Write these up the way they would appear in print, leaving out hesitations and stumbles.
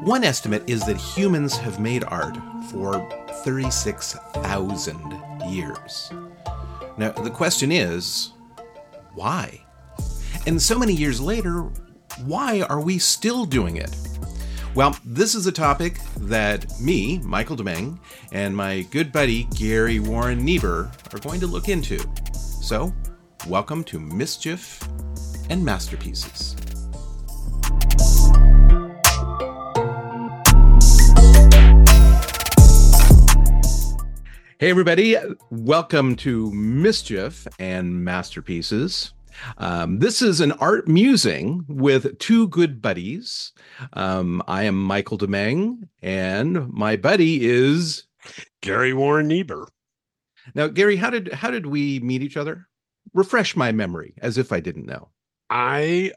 One estimate is that humans have made art for 36,000 years. Now, the question is, why? And so many years later, why are we still doing it? Well, this is a topic that me, Michael Demeng, and my good buddy Gary Warren Niebuhr are going to look into. So, welcome to Mischief and Masterpieces. Hey everybody, welcome to Mischief and Masterpieces. This is an art musing with two good buddies. I am Michael Demeng, and my buddy is Gary Warren Niebuhr. Now, Gary, how did we meet each other? Refresh my memory, as if I didn't know. I,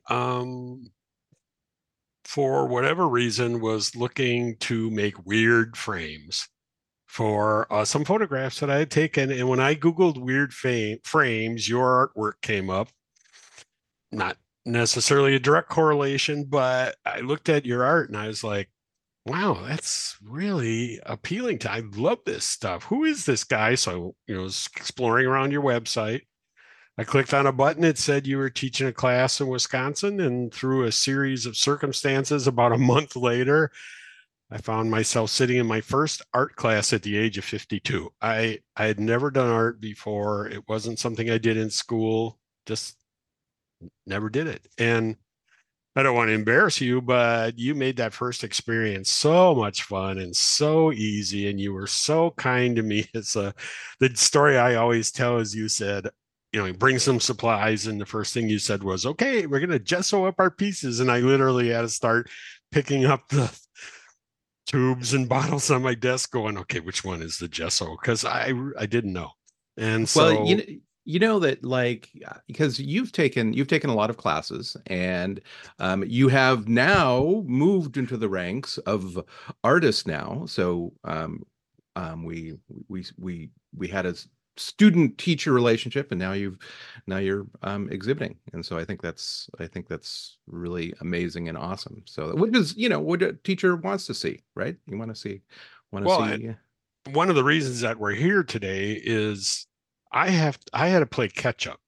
for whatever reason, was looking to make weird frames for some photographs that I had taken. And when I Googled weird frames, your artwork came up. Not necessarily a direct correlation, but I looked at your art and I was like, wow, that's really appealing to, I love this stuff. Who is this guy? So, I was exploring around your website. I clicked on a button. It said you were teaching a class in Wisconsin, and through a series of circumstances, about a month later, I found myself sitting in my first art class at the age of 52. I had never done art before. It wasn't something I did in school, just never did it. And I don't want to embarrass you, but you made that first experience so much fun and so easy. And you were so kind to me. The story I always tell is you said, bring some supplies. And the first thing you said was, okay, we're going to gesso up our pieces. And I literally had to start picking up the tubes and bottles on my desk going, okay, which one is the gesso? Because I didn't know. And so, well, you know that, like, because you've taken a lot of classes, and you have now moved into the ranks of artists now. So we had a student teacher relationship, and now you're exhibiting, and so I think that's really amazing and awesome. So which is what a teacher wants to see, right? You want to see. One of the reasons that we're here today is I had to play catch up.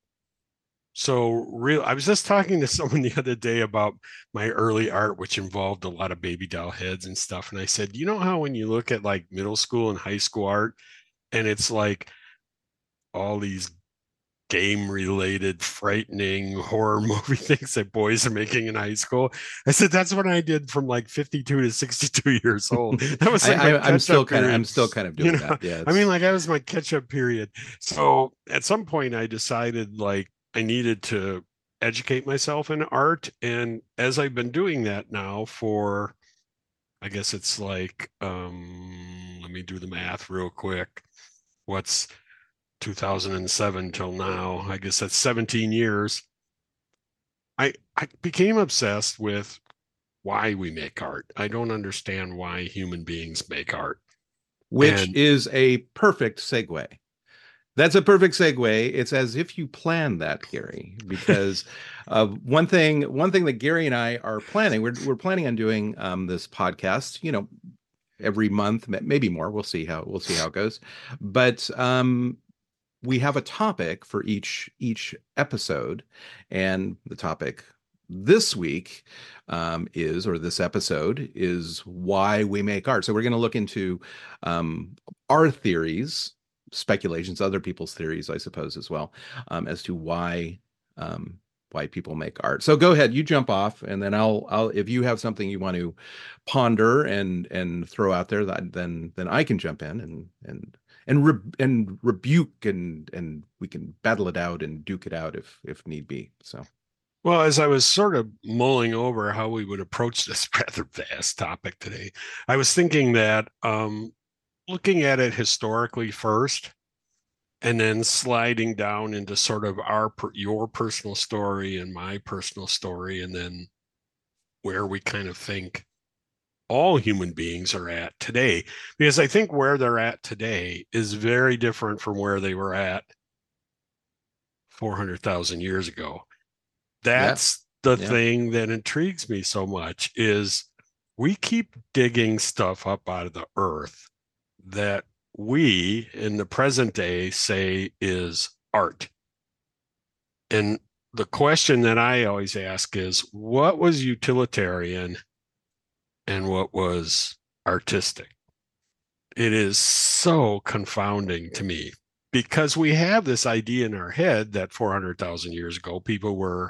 So I was just talking to someone the other day about my early art, which involved a lot of baby doll heads and stuff. And I said, you know how when you look at like middle school and high school art, and it's like all these game related frightening horror movie things that boys are making in high school. I said that's what I did from like 52 to 62 years old. That was like I'm still kind of doing that. Yeah, I mean, like, that was my catch-up period. So at some point I decided like I needed to educate myself in art, and as I've been doing that now for, I guess it's like let me do the math real quick. What's 2007 till now? I guess that's 17 years. I became obsessed with why we make art. I don't understand why human beings make art. Which is a perfect segue. That's a perfect segue. It's as if you planned that, Gary, because one thing that Gary and I are planning, we're planning on doing this podcast, every month, maybe more. We'll see how it goes. But we have a topic for each episode, and the topic this week this episode is why we make art. So we're going to look into our theories, speculations, other people's theories, I suppose, as well, as to why people make art. So go ahead, you jump off, and then I'll if you have something you want to ponder and throw out there, then I can jump in and rebuke, and we can battle it out and duke it out if need be. So, well, as I was sort of mulling over how we would approach this rather vast topic today, I was thinking that looking at it historically first, and then sliding down into sort of your personal story and my personal story, and then where we kind of think all human beings are at today, because I think where they're at today is very different from where they were at 400,000 years ago. That's the thing that intrigues me so much, is we keep digging stuff up out of the earth that we in the present day say is art. And the question that I always ask is what was utilitarian and what was artistic? It is so confounding to me because we have this idea in our head that 400,000 years ago, people were,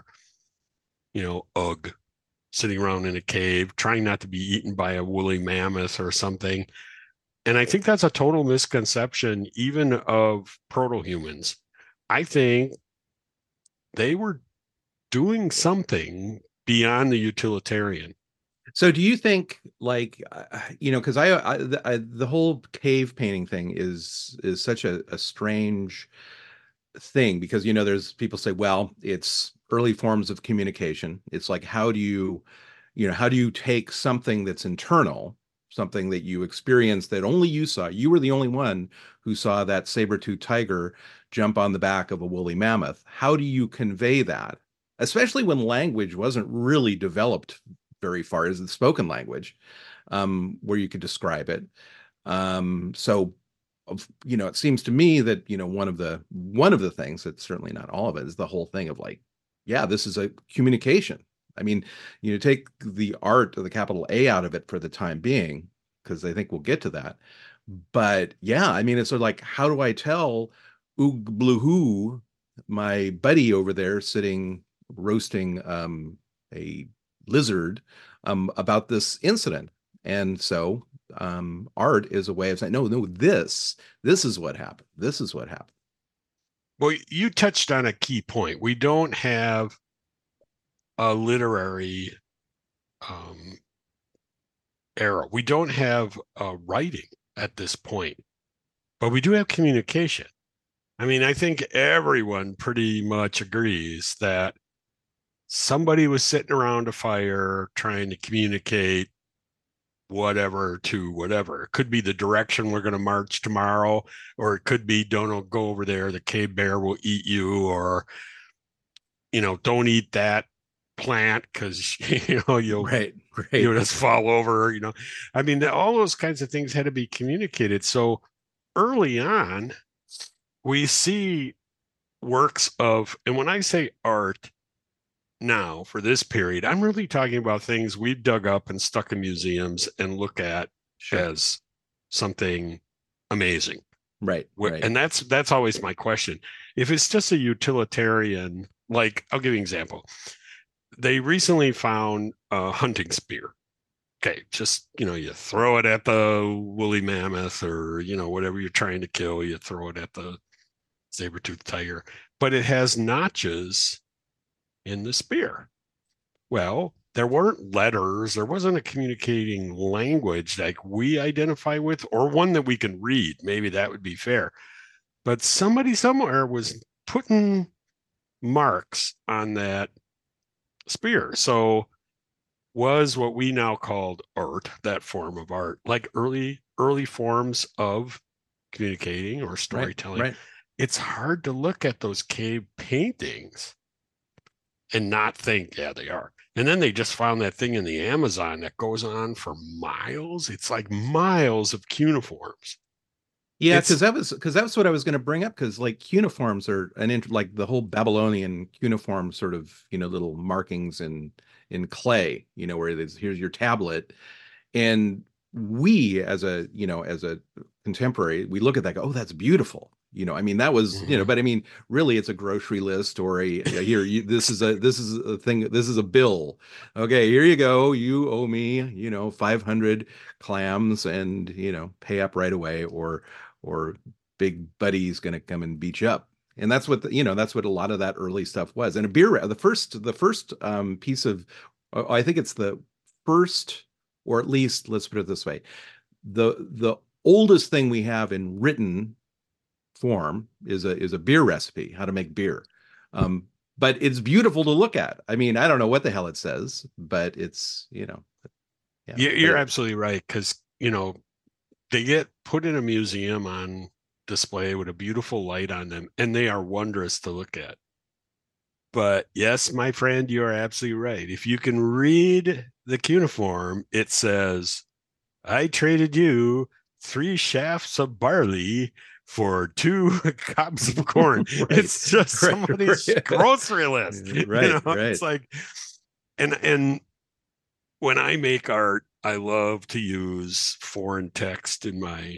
ugh, sitting around in a cave, trying not to be eaten by a woolly mammoth or something. And I think that's a total misconception, even of proto humans. I think they were doing something beyond the utilitarian. So do you think like because the whole cave painting thing is such a strange thing because there's people say, well, it's early forms of communication. It's like how do you take something that's internal, something that you experienced that only you saw? You were the only one who saw that saber-toothed tiger jump on the back of a woolly mammoth. How do you convey that? Especially when language wasn't really developed very far as the spoken language, where you could describe it. So it seems to me that one of the things that's certainly not all of it is the whole thing of like, yeah, this is a communication. I mean, take the art of the capital A out of it for the time being, because I think we'll get to that. But yeah, I mean, it's sort of like, how do I tell Oog Blue Hoo, my buddy over there sitting roasting a lizard, about this incident? And so art is a way of saying, no, no, this is what happened. This is what happened. Well, you touched on a key point. We don't have a literary um, era. We don't have writing at this point, but we do have communication. I mean, I think everyone pretty much agrees that somebody was sitting around a fire trying to communicate whatever to whatever. It could be the direction we're going to march tomorrow, or it could be don't go over there, the cave bear will eat you, or don't eat that plant because you'll Right, right. just fall over. I mean, all those kinds of things had to be communicated. So early on, we see works of, and when I say art now for this period, I'm really talking about things we've dug up and stuck in museums and look at Sure. as something amazing. Right, right. And that's always my question. If it's just a utilitarian, like I'll give you an example. They recently found a hunting spear. Okay, just you throw it at the woolly mammoth or whatever you're trying to kill, you throw it at the saber-toothed tiger, but it has notches in the spear. Well, there weren't letters, there wasn't a communicating language like we identify with, or one that we can read. Maybe that would be fair. But somebody somewhere was putting marks on that spear. So was what we now called art, that form of art, like early forms of communicating or Right, storytelling. right. It's hard to look at those cave paintings and not think, yeah, they are. And then they just found that thing in the Amazon that goes on for miles. It's like miles of cuneiforms. Yeah, It's because that was what I was going to bring up, because like cuneiforms are like the whole Babylonian cuneiform sort of little markings in clay, where here's your tablet. And we as a contemporary, we look at that, go, oh, that's beautiful. I mean, that was, Mhm. but I mean, really, it's a grocery list or here, this is a thing, this is a bill. Okay, here you go. You owe me, 500 clams, and, pay up right away, or Big Buddy's going to come and beat you up. And that's what that's what a lot of that early stuff was. And the first piece of, I think it's the first, or at least let's put it this way, the oldest thing we have in written form is a beer recipe, how to make beer. Um, but it's beautiful to look at. I mean, I don't know what the hell it says, but it's, yeah. You're But absolutely right because they get put in a museum on display with a beautiful light on them, and they are wondrous to look at. But yes, my friend, you are absolutely right. If you can read the cuneiform, it says, I traded you 3 shafts of barley for 2 cobs of corn. Right, It's just somebody's right, grocery list. right, It's right. like, and when I make art, I love to use foreign text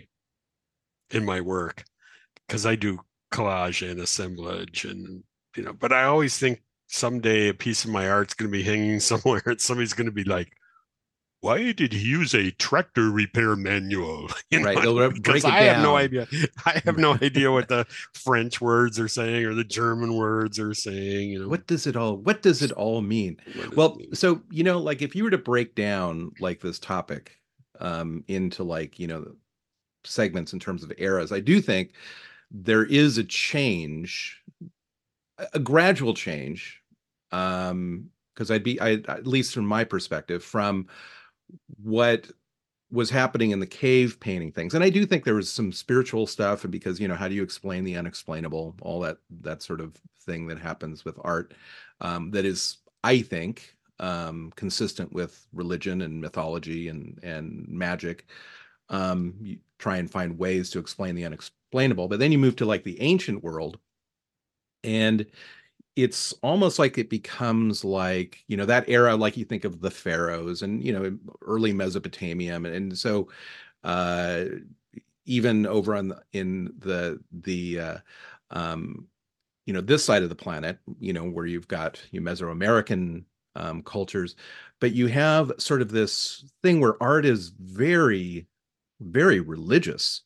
in my work because I do collage and assemblage and but I always think someday a piece of my art's going to be hanging somewhere and somebody's going to be like, why did he use a tractor repair manual? Right. They'll Because break it I have no down. idea. I have no idea what the French words are saying or the German words are saying. What does it all mean? What does it Well, mean? so like if you were to break down like this topic into like, segments in terms of eras, I do think there is a change, a gradual change, because at least from my perspective, from what was happening in the cave painting things. And I do think there was some spiritual stuff, and because, how do you explain the unexplainable, all that sort of thing that happens with art, that is, I think, consistent with religion and mythology and magic. You try and find ways to explain the unexplainable, but then you move to like the ancient world, and it's almost like it becomes like, that era, like you think of the pharaohs and, early Mesopotamia. And so uh, even over in the um, this side of the planet, where you've got Mesoamerican cultures, but you have sort of this thing where art is very, very religious.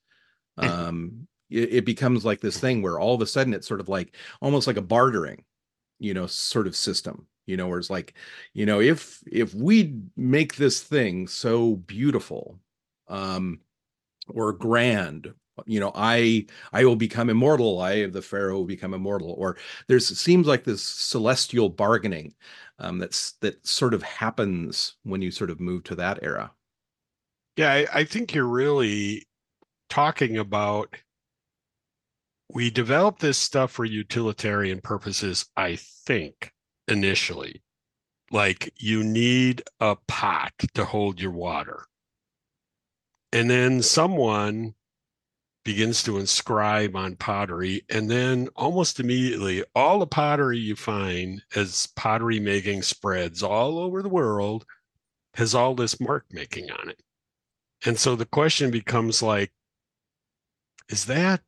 It becomes like this thing where all of a sudden it's sort of like almost like a bartering, sort of system, where it's like, if we make this thing so beautiful, um, or grand, I will become immortal. The pharaoh will become immortal. Or there's it seems like this celestial bargaining, that sort of happens when you sort of move to that era. Yeah, I think you're really talking about we developed this stuff for utilitarian purposes, I think, initially. Like you need a pot to hold your water. And then someone begins to inscribe on pottery. And then almost immediately, all the pottery you find as pottery making spreads all over the world has all this mark making on it. And so the question becomes like, is that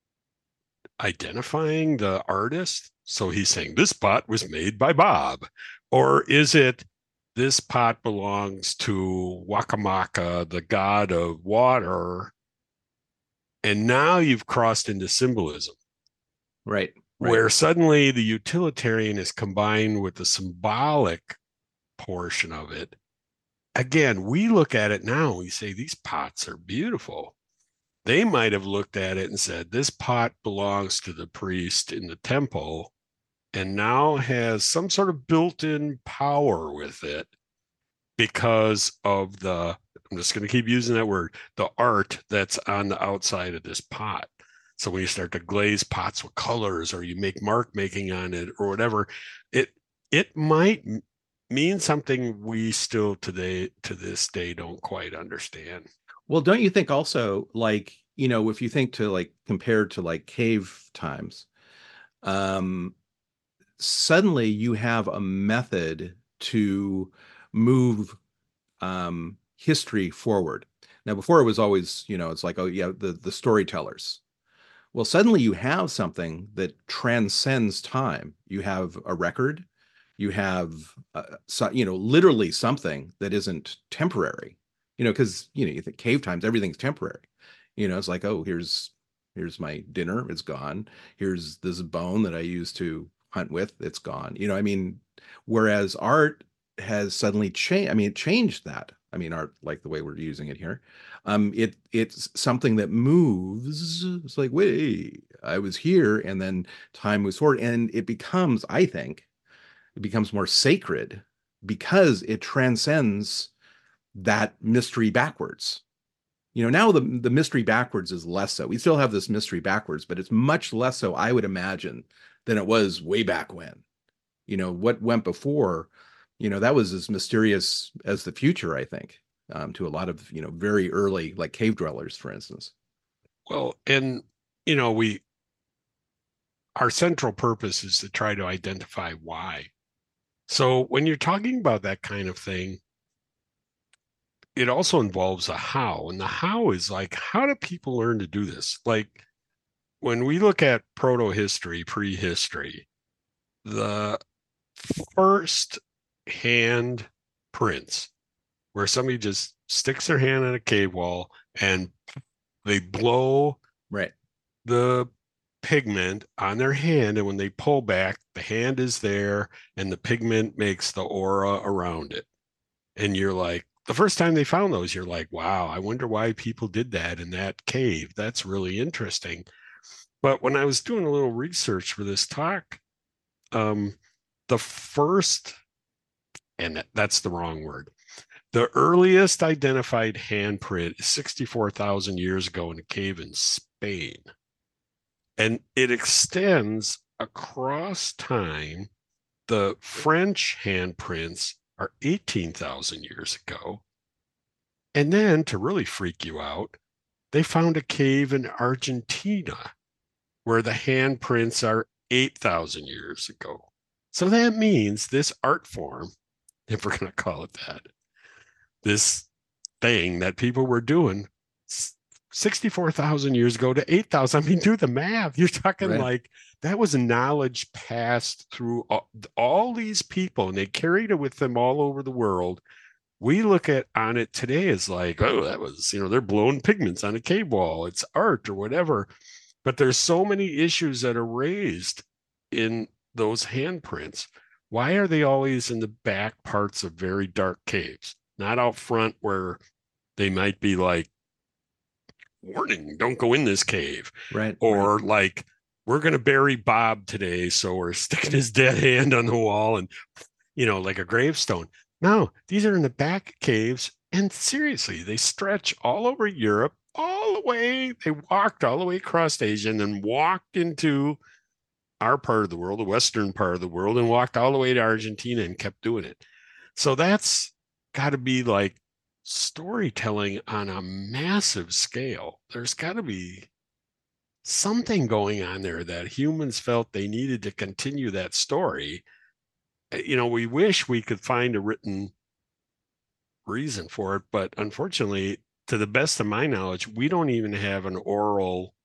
identifying the artist? So he's saying this pot was made by Bob. Or is it this pot belongs to Wakamaka, the god of water? And now you've crossed into symbolism, Right, right. where suddenly the utilitarian is combined with the symbolic portion of it. Again, we look at it now, we say these pots are beautiful. They might have looked at it and said, this pot belongs to the priest in the temple and now has some sort of built-in power with it because of I'm just going to keep using that word, the art that's on the outside of this pot. So when you start to glaze pots with colors or you make mark making on it or whatever, it might mean something we still today to this day don't quite understand. Well, don't you think also, like, if you think to like compared to like cave times, um, suddenly you have a method to move history forward. Now, before it was always, it's like, oh yeah, the storytellers. Well, suddenly you have something that transcends time. You have a record. You have, literally something that isn't temporary. Because you think cave times, everything's temporary. It's like, oh, here's my dinner, it's gone. Here's this bone that I used to hunt with, it's gone. I mean, whereas art has suddenly changed. I mean, it changed that. I mean, art like the way we're using it here. It's something that moves. It's like, wait, I was here, and then time moves forward, and it becomes, I think, it becomes more sacred because it transcends that mystery backwards. Now the mystery backwards is less so. We still have this mystery backwards, but it's much less so, I would imagine, than it was way back when. what went before, that was as mysterious as the future, I think, to a lot of, very early, like cave dwellers, for instance. Well, and we our central purpose is to try to identify why. So when you're talking about that kind of thing, it also involves a how. And the how is like, how do people learn to do this? Like when we look at proto history, prehistory, the first hand prints where somebody just sticks their hand on a cave wall and they blow Right. the pigment on their hand, and when they pull back, the hand is there and the pigment makes the aura around it. And you're like, the first time they found those, you're like, wow, I wonder why people did that in that cave. That's really interesting. But when I was doing a little research for this talk, the first, and that's the wrong word, the earliest identified handprint is 64,000 years ago in a cave in Spain. And it extends across time. The French handprints are 18,000 years ago. And then to really freak you out, they found a cave in Argentina where the handprints are 8,000 years ago. So that means this art form, if we're going to call it that, this thing that people were doing 64,000 years ago to 8,000. I mean, do the math. You're talking Right. like that was knowledge passed through all these people, and they carried it with them all over the world. We look at on it today as like, oh, that was, they're blowing pigments on a cave wall. It's art or whatever. But there's so many issues that are raised in those handprints. Why are they always in the back parts of very dark caves, not out front where they might be like, warning, don't go in this cave. Right. Or like, we're going to bury Bob today. So we're sticking his dead hand on the wall and, like a gravestone. No, these are in the back caves. And seriously, they stretch all over Europe, all the way. They walked all the way across Asia and then walked into our part of the world, the Western part of the world, and walked all the way to Argentina and kept doing it. So that's got to be like storytelling on a massive scale. There's got to be something going on there that humans felt they needed to continue that story. We wish we could find a written reason for it, but unfortunately, to the best of my knowledge, we don't even have an oral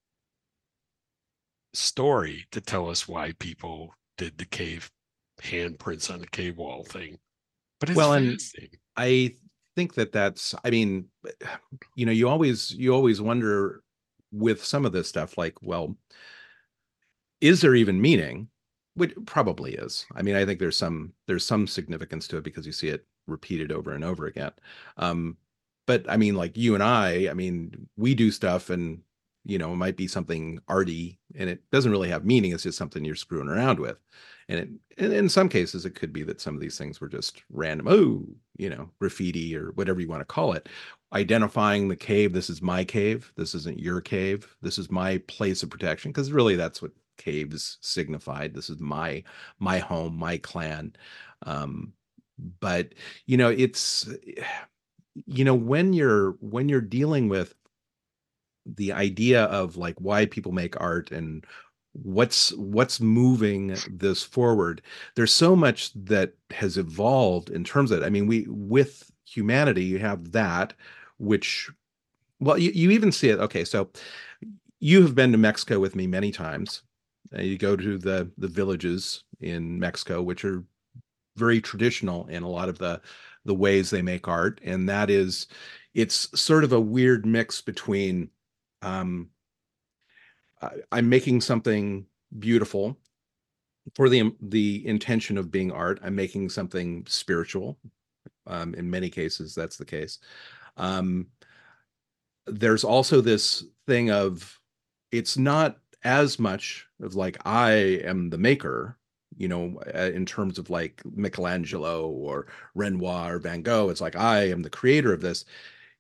story to tell us why people did the cave handprints on the cave wall thing. But it's Well, and fascinating. I think that's, I mean, you always wonder with some of this stuff, like, well, is there even meaning? Which probably is. I mean, I think there's some significance to it because you see it repeated over and over again. Um, but I mean, like you and I mean, we do stuff and it might be something arty and it doesn't really have meaning. It's just something you're screwing around with. And in some cases, it could be that some of these things were just random, graffiti or whatever you want to call it. Identifying the cave, this is my cave, this isn't your cave, this is my place of protection, because really that's what caves signified. This is my home, my clan. But it's when you're dealing with the idea of like why people make art and what's moving this forward, there's so much that has evolved in terms of it. I mean, we with humanity, you have that, which, well, you even see it. Okay, so you have been to Mexico with me many times. You go to the villages in Mexico, which are very traditional in a lot of the ways they make art, and that is, it's sort of a weird mix between um, I'm making something beautiful for the intention of being art. I'm making something spiritual. In many cases, that's the case. Um, there's also this thing of it's not as much of like I am the maker, in terms of like Michelangelo or Renoir or Van Gogh. It's like I am the creator of this.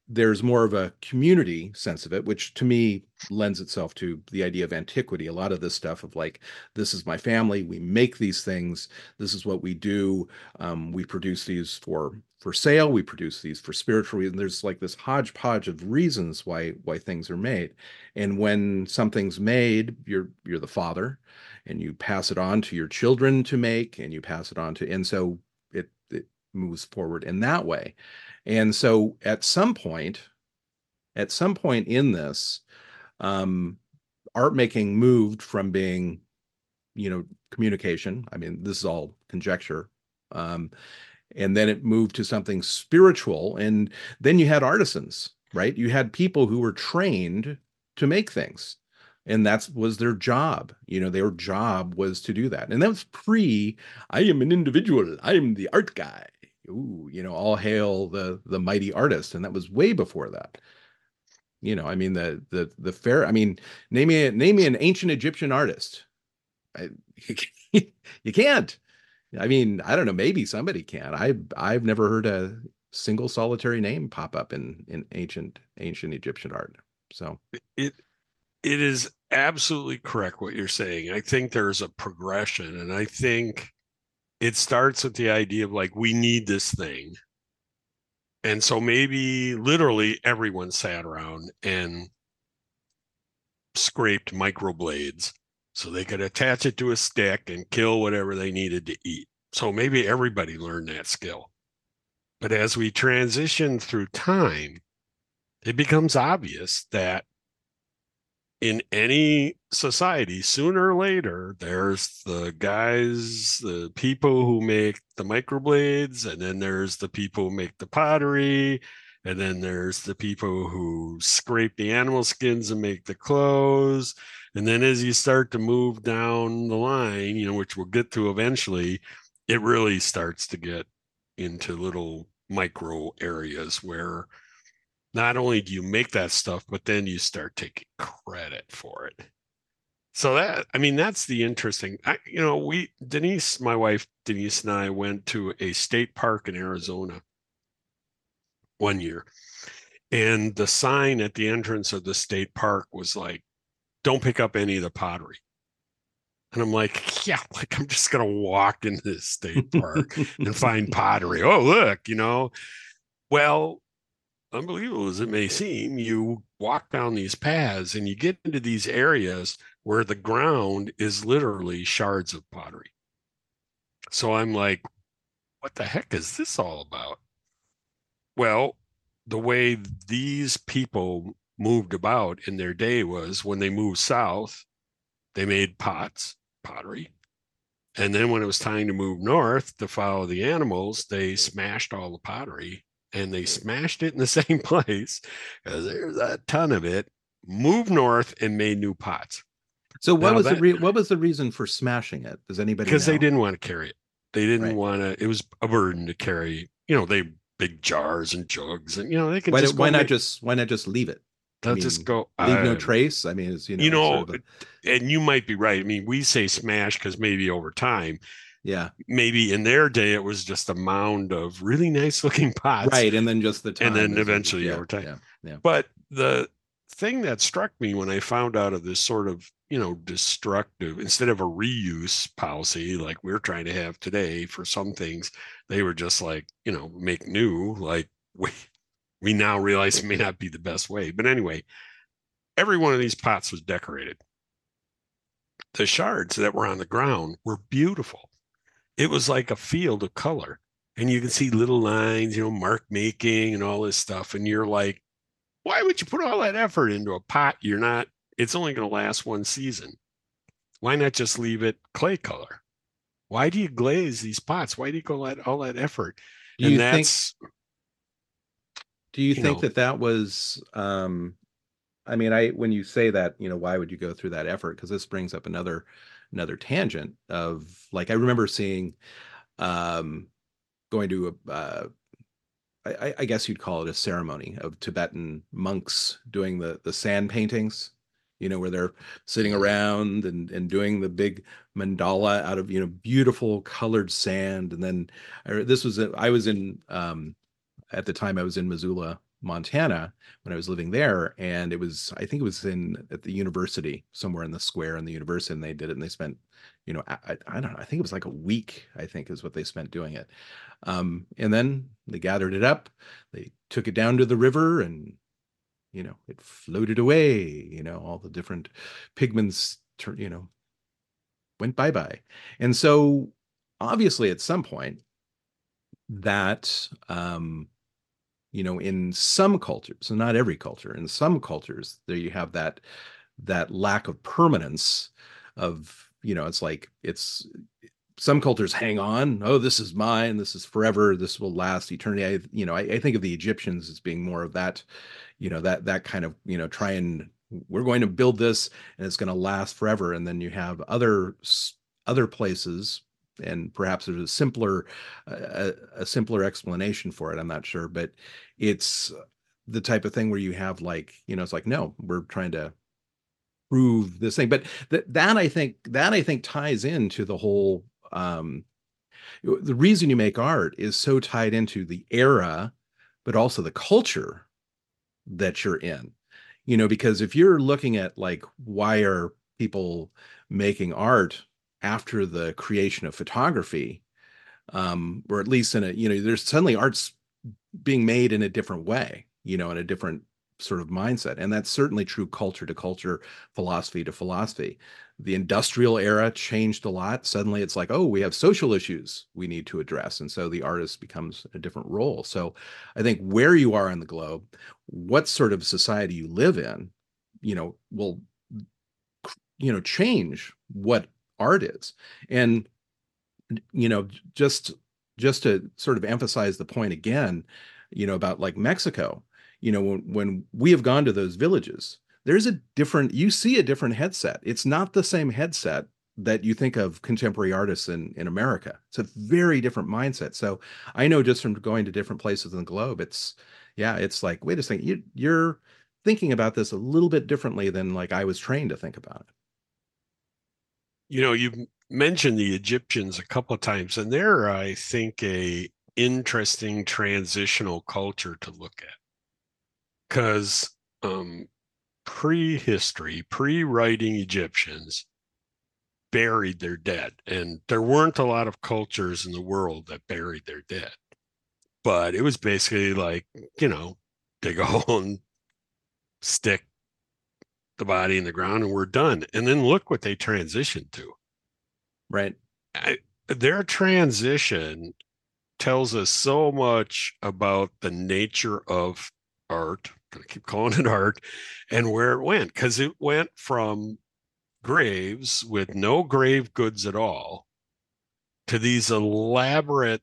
there's more of a community sense of it, which to me lends itself to the idea of antiquity. A lot of this stuff of like, this is my family, we make these things, this is what we do. We produce these for sale, we produce these for spiritual reasons. There's like this hodgepodge of reasons why things are made. And when something's made, you're the father, and you pass it on to your children to make, and you pass it on to, and so it moves forward in that way. And so at some point in this, art making moved from being, communication. I mean, this is all conjecture. And then it moved to something spiritual. And then you had artisans, right? You had people who were trained to make things. And that was their job. Their job was to do that. And that was I am an individual. I am the art guy. Ooh, all hail the mighty artist. And that was way before that. I mean, the fair, I mean, name me an ancient Egyptian artist. You can't. I mean, I don't know, maybe somebody can. I've never heard a single solitary name pop up in ancient Egyptian art. So it is absolutely correct what you're saying. I think there's a progression, and I think it starts with the idea of like, we need this thing. And so maybe literally everyone sat around and scraped microblades so they could attach it to a stick and kill whatever they needed to eat. So maybe everybody learned that skill. But as we transition through time, it becomes obvious that in any society, sooner or later, there's the people who make the microblades, and then there's the people who make the pottery, and then there's the people who scrape the animal skins and make the clothes. And then as you start to move down the line, which we'll get to eventually, it really starts to get into little micro areas where not only do you make that stuff, but then you start taking credit for it. So that's the interesting, my wife, Denise, and I went to a state park in Arizona one year. And the sign at the entrance of the state park was like, don't pick up any of the pottery. And I'm like, yeah, like I'm just going to walk into this state park and find pottery. Oh, look, well, unbelievable as it may seem, you walk down these paths and you get into these areas where the ground is literally shards of pottery. So I'm like, what the heck is this all about? Well, the way these people moved about in their day was when they moved south, they made pottery. And then when it was time to move north to follow the animals, they smashed all the pottery, and they smashed it in the same place because there's a ton of it, moved north and made new pots. So what was the reason for smashing it? Does anybody know? Because they didn't want to carry it. They didn't want to, it was a burden to carry, they big jars and jugs, and they can why not just leave it? Just go leave no trace. I mean, it's sort of and you might be right. I mean, we say smash because maybe over time, yeah, maybe in their day it was just a mound of really nice looking pots, right? And then just and then eventually over time. Yeah. But the thing that struck me when I found out of this sort of destructive, instead of a reuse policy like we're trying to have today for some things, they were just like make new. Like we now realize it may not be the best way. But anyway, every one of these pots was decorated. The shards that were on the ground were beautiful. It was like a field of color. And you can see little lines, mark making and all this stuff. And you're like, why would you put all that effort into a pot? It's only going to last one season. Why not just leave it clay color? Why do you glaze these pots? Why do you go all that effort? Do you think that was, I mean, when you say that, why would you go through that effort? Because this brings up another tangent of, like, I remember seeing, going to I guess you'd call it a ceremony of Tibetan monks doing the sand paintings, where they're sitting around and doing the big mandala out of, beautiful colored sand. And then I was in, at the time I was in Missoula, Montana when I was living there, and I think it was at the university, somewhere in the square in the university, and they did it, and they spent, I don't know, I think it was like a week, I think is what they spent doing it. And then they gathered it up, they took it down to the river, and it floated away. All the different pigments, went bye-bye. And so obviously at some point that, in some cultures, and not every culture, in some cultures, there you have that lack of permanence of, it's like some cultures hang on. Oh, this is mine. This is forever. This will last eternity. I think of the Egyptians as being more of that, that kind of, we're going to build this and it's going to last forever. And then you have other places, and perhaps there's a simpler explanation for it. I'm not sure, but it's the type of thing where you have like, it's like, no, we're trying to prove this thing. But that I think ties into the whole, the reason you make art is so tied into the era, but also the culture that you're in. Because if you're looking at like, why are people making art after the creation of photography, or at least there's suddenly art's being made in a different way, in a different sort of mindset. And that's certainly true culture to culture, philosophy to philosophy. The industrial era changed a lot. Suddenly it's like, oh, we have social issues we need to address. And so the artist becomes a different role. So I think where you are on the globe, what sort of society you live in, will, change what art is. And, just to sort of emphasize the point again, about like Mexico, when we have gone to those villages, you see a different headset. It's not the same headset that you think of contemporary artists in America. It's a very different mindset. So I know just from going to different places in the globe, it's like, wait a second, you're thinking about this a little bit differently than like I was trained to think about it. You mentioned the Egyptians a couple of times, and they're, I think, a interesting transitional culture to look at, because prehistory, pre-writing Egyptians buried their dead, and there weren't a lot of cultures in the world that buried their dead. But it was basically like, dig a hole and stick the body in the ground, and we're done. And then look what they transitioned to. Right. Their transition tells us so much about the nature of art. I'm going to keep calling it art, and where it went, because it went from graves with no grave goods at all to these elaborate,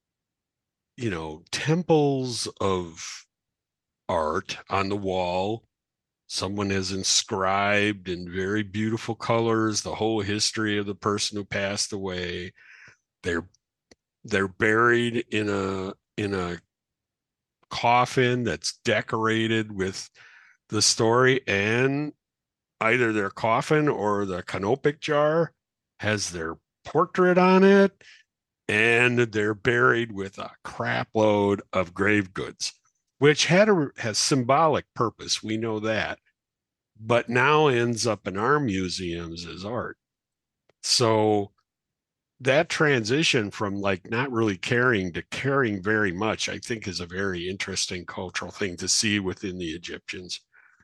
temples of art on the wall. Someone has inscribed in very beautiful colors the whole history of the person who passed away. They're buried in a coffin that's decorated with the story, and either their coffin or the canopic jar has their portrait on it, and they're buried with a crap load of grave goods, which has symbolic purpose. We know that, but now ends up in our museums as art. So that transition from like not really caring to caring very much, I think, is a very interesting cultural thing to see within the Egyptians.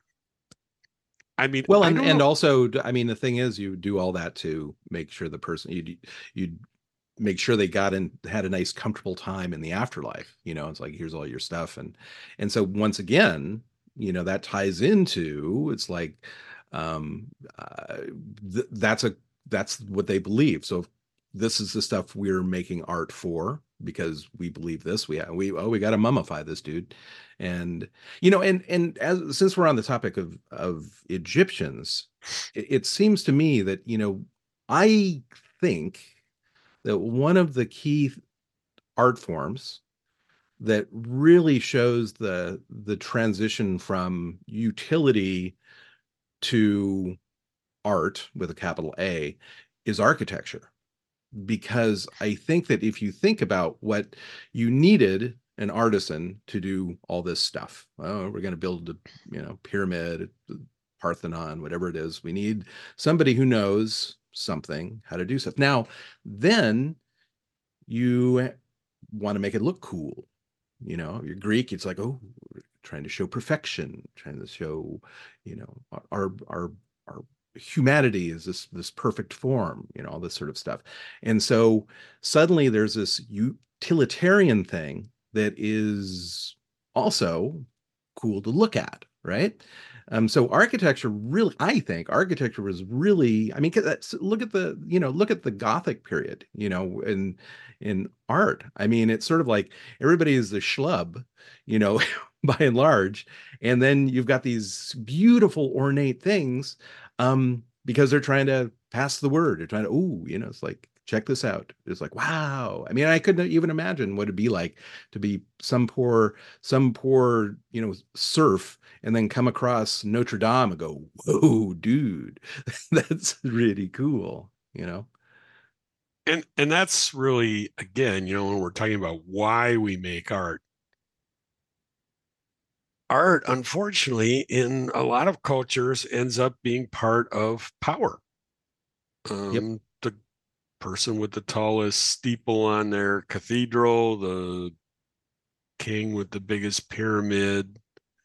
I mean, Well, I and don't know. also, I mean, the thing is, you do all that to make sure the person you make sure they got in, had a nice, comfortable time in the afterlife. It's like, here's all your stuff, and so once again, that ties into, it's like, um, uh, that's what they believe. So this is the stuff we're making art for, because we believe this. We got to mummify this dude. And and as since we're on the topic of Egyptians, it seems to me that, I think that one of the key art forms that really shows the transition from utility to art with a capital A is architecture. Because I think that if you think about what you needed an artisan to do all this stuff. Oh, we're going to build a, pyramid, Parthenon, whatever it is. We need somebody who knows something how to do stuff. Now, then you want to make it look cool. You're Greek, it's like, oh, we're trying to show perfection, trying to show, our humanity is this perfect form, all this sort of stuff. And so suddenly there's this utilitarian thing that is also cool to look at, right? So architecture really, I think architecture was really, I mean, look at the Gothic period, in art. I mean, it's sort of like everybody is the schlub, by and large, and then you've got these beautiful ornate things, because they're trying to pass the word. They're trying to, ooh, it's like, check this out. It's like, wow. I mean, I couldn't even imagine what it'd be like to be some poor, serf, and then come across Notre Dame and go, whoa, dude, that's really cool, And that's really, again, when we're talking about why we make art, unfortunately, in a lot of cultures ends up being part of power. Yep. The person with the tallest steeple on their cathedral, the king with the biggest pyramid,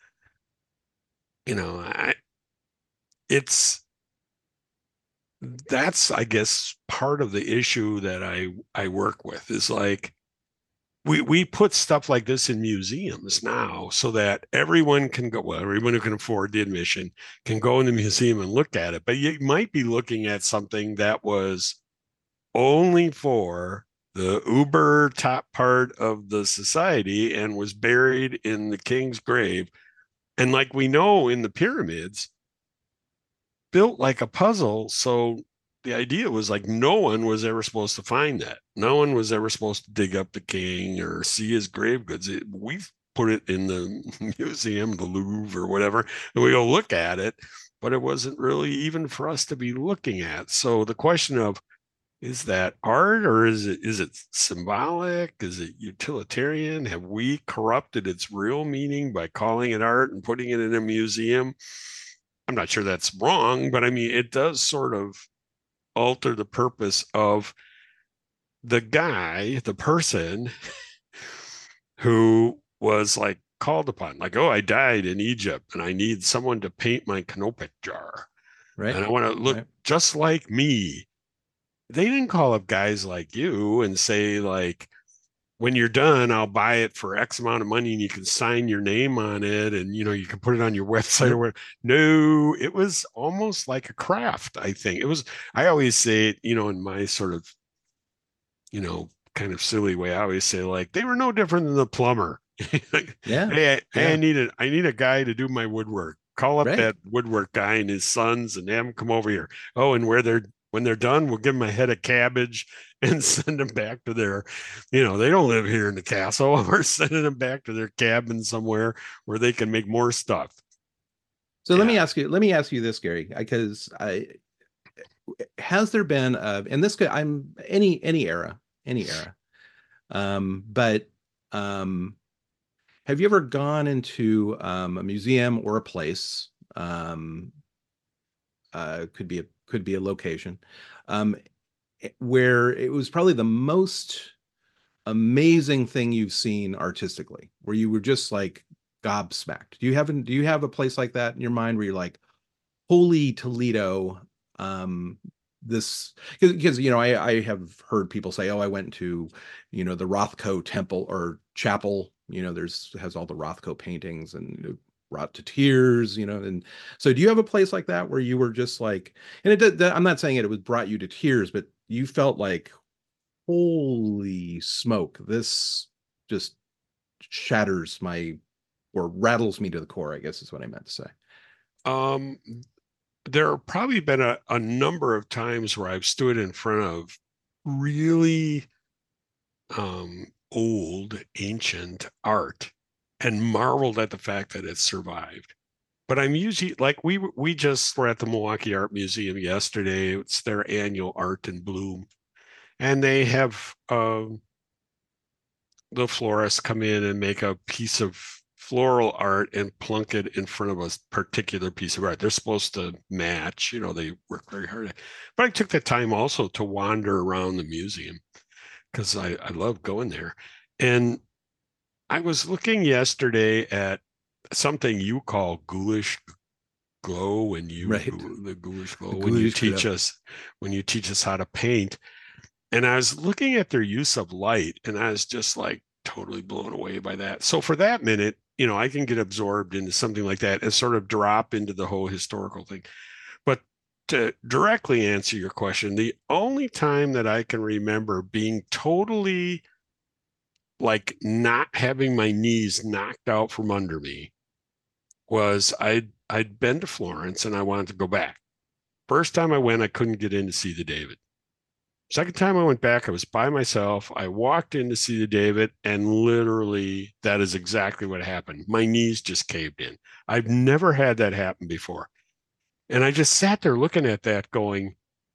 it's that's, I guess, part of the issue that I work with is like we put stuff like this in museums now so that everyone can go, well, everyone who can afford the admission can go in the museum and look at it. But you might be looking at something that was only for the uber top part of the society and was buried in the king's grave. And like we know in the pyramids, built like a puzzle. So the idea was like no one was ever supposed to find that. No one was ever supposed to dig up the king or see his grave goods. We've put it in the museum, the Louvre or whatever, and we go look at it, but it wasn't really even for us to be looking at. So the question of, is that art or is it symbolic? Is it utilitarian? Have we corrupted its real meaning by calling it art and putting it in a museum? I'm not sure that's wrong, but I mean, it does sort of alter the purpose of the guy, the person who was like called upon, like, oh, I died in Egypt and I need someone to paint my canopic jar. Right. And I want to look just like me. They didn't call up guys like you and say, like, when you're done, I'll buy it for X amount of money and you can sign your name on it and you can put it on your website or whatever. No, it was almost like a craft, I think. It was, I always say, in my sort of, kind of silly way, I always say, like, they were no different than the plumber. Yeah. Hey, Yeah. I need a guy to do my woodwork. Call up Right. that woodwork guy and his sons and have them come over here. Oh, and when they're done, we'll give them a head of cabbage and send them back to their, they don't live here in the castle. We're sending them back to their cabin somewhere where they can make more stuff. So let me ask you this, Gary, because has there been and this could, I'm any era, but have you ever gone into a museum or a place, could be a location, um, where it was probably the most amazing thing you've seen artistically, where you were just like gobsmacked? Do you have a place like that in your mind where you're like, holy Toledo, this, because I have heard people say, oh, I went to the Rothko temple or chapel, there's has all the Rothko paintings and brought to tears, and so do you have a place like that where you were just like, and I'm not saying it was brought you to tears, but you felt like, holy smoke, this just shatters my, or rattles me to the core, I guess is what I meant to say. Um, there have probably been a number of times where I've stood in front of really old, ancient art and marveled at the fact that it survived. But I'm usually like we just were at the Milwaukee Art Museum yesterday. It's their annual Art in Bloom, and they have the florists come in and make a piece of floral art and plunk it in front of a particular piece of art. They're supposed to match, they work very hard. But I took the time also to wander around the museum because I love going there. And I was looking yesterday at something you call ghoulish glow Right. the ghoulish glow The ghoulish glow. when you teach us how to paint. And I was looking at their use of light, and I was just like totally blown away by that. So for that minute, I can get absorbed into something like that and sort of drop into the whole historical thing. But to directly answer your question, the only time that I can remember being totally like not having my knees knocked out from under me was I'd been to Florence and I wanted to go back. First time I went, I couldn't get in to see the David. Second time I went back, I was by myself. I walked in to see the David, and literally that is exactly what happened. My knees just caved in. I've never had that happen before. And I just sat there looking at that going,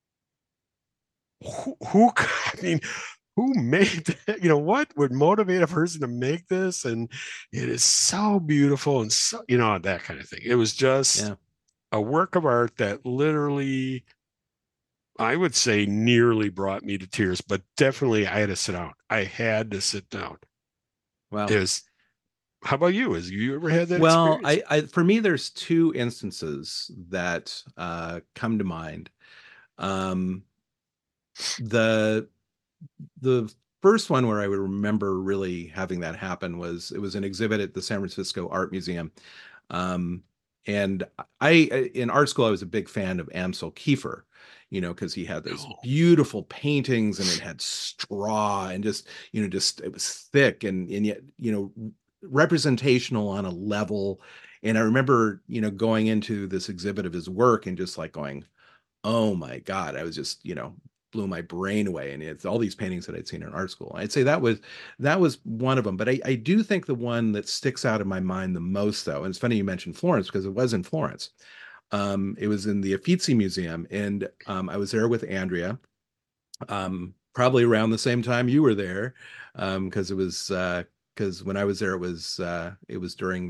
I mean, who made that? What would motivate a person to make this? And it is so beautiful and so, that kind of thing. It was just Yeah. a work of art that literally, I would say, nearly brought me to tears, but definitely I had to sit down. I had to sit down. Wow. Is How about you? Has you ever had that Well, experience? for me, there's two instances that come to mind. Um, the the first one where I would remember really having that happen was it was an exhibit at the San Francisco Art Museum. Um, and in art school, I was a big fan of Ansel Kiefer, because he had those No. beautiful paintings and it had straw and just it was thick and yet, representational on a level. And I remember, going into this exhibit of his work and just like going, oh my God, I was just, blew my brain away. And it's all these paintings that I'd seen in art school. I'd say that was one of them. But I do think the one that sticks out in my mind the most, though, and it's funny you mentioned Florence because it was in Florence. It was in the Uffizi Museum, and I was there with Andrea, probably around the same time you were there, because because when I was there, it was during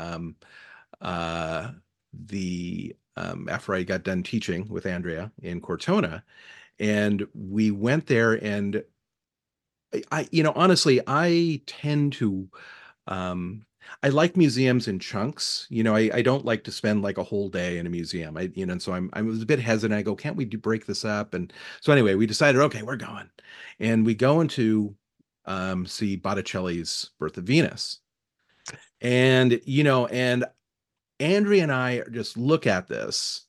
uh, the after I got done teaching with Andrea in Cortona, and we went there, and honestly, I tend to, um, I like museums in chunks. I don't like to spend like a whole day in a museum. And so I was a bit hesitant. I go, can't we break this up? And so anyway, we decided, okay, we're going, and we go into see Botticelli's Birth of Venus, and Andrea and I just look at this,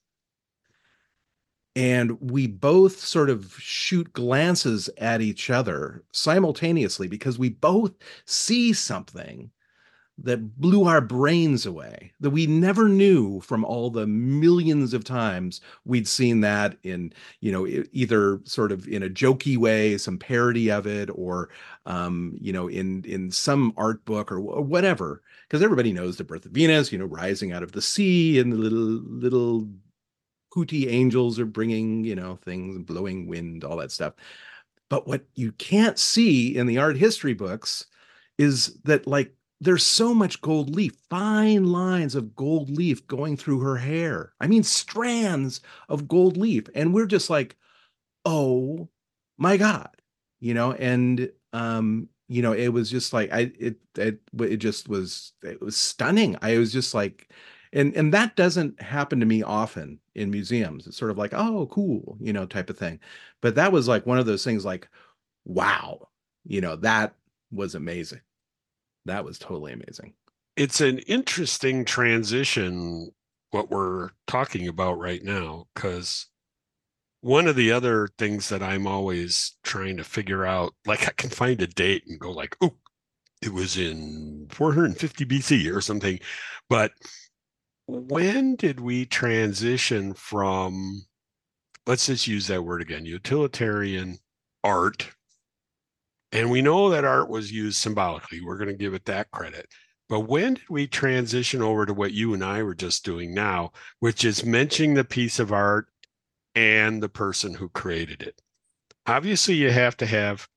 and we both sort of shoot glances at each other simultaneously because we both see something that blew our brains away that we never knew from all the millions of times we'd seen that in, either sort of in a jokey way, some parody of it, or, in some art book or whatever. Because everybody knows the Birth of Venus, rising out of the sea, and the little hooty angels are bringing, things, blowing wind, all that stuff. But what you can't see in the art history books is that, like, there's so much gold leaf, fine lines of gold leaf going through her hair. I mean, strands of gold leaf. And we're just like, oh my God, and it was just like it was stunning. I was just like, and that doesn't happen to me often in museums. It's sort of like, oh, cool, type of thing. But that was like one of those things like, wow, that was amazing. That was totally amazing. It's an interesting transition, what we're talking about right now, because one of the other things that I'm always trying to figure out, like I can find a date and go like, oh, it was in 450 BC or something. But when did we transition from, let's just use that word again, utilitarian art? And we know that art was used symbolically. We're going to give it that credit. But when did we transition over to what you and I were just doing now, which is mentioning the piece of art and the person who created it? Obviously, you have to have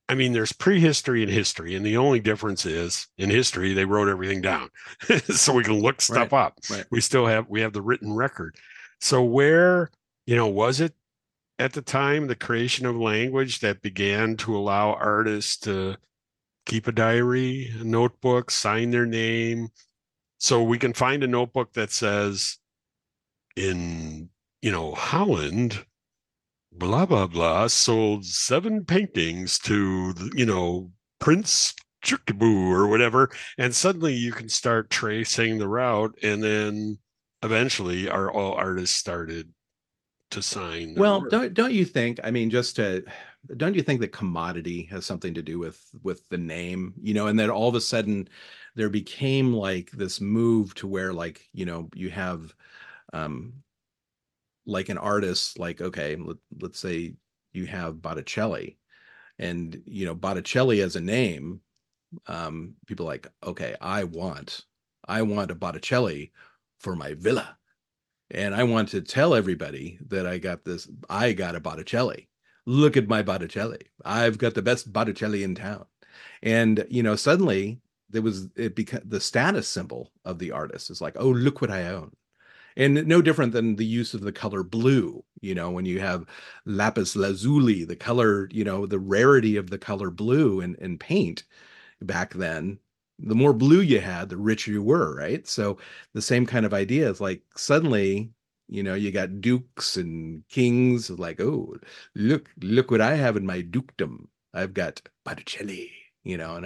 I mean, there's prehistory and history, and the only difference is in history they wrote everything down, so we can look stuff Right. up. Right. We have the written record. So where was it at the time the creation of language that began to allow artists to keep a diary, a notebook, sign their name, so we can find a notebook that says in Holland blah blah blah sold 7 paintings to Prince Chukaboo or whatever, and suddenly you can start tracing the route, and then eventually all artists started to sign their Well, work. don't you think? I mean, don't you think that commodity has something to do with the name, and that all of a sudden there became like this move to where like, you have um like an artist, like, okay, let's say you have Botticelli, and Botticelli as a name, people are like, okay, I want a Botticelli for my villa. And I want to tell everybody that I got a Botticelli. Look at my Botticelli. I've got the best Botticelli in town. And, suddenly it became the status symbol of the artist is like, oh, look what I own. And no different than the use of the color blue, when you have lapis lazuli, the color, the rarity of the color blue in paint back then. The more blue you had, the richer you were, right? So the same kind of idea is like suddenly, you got dukes and kings, like, oh, look what I have in my dukedom. I've got Botticelli, and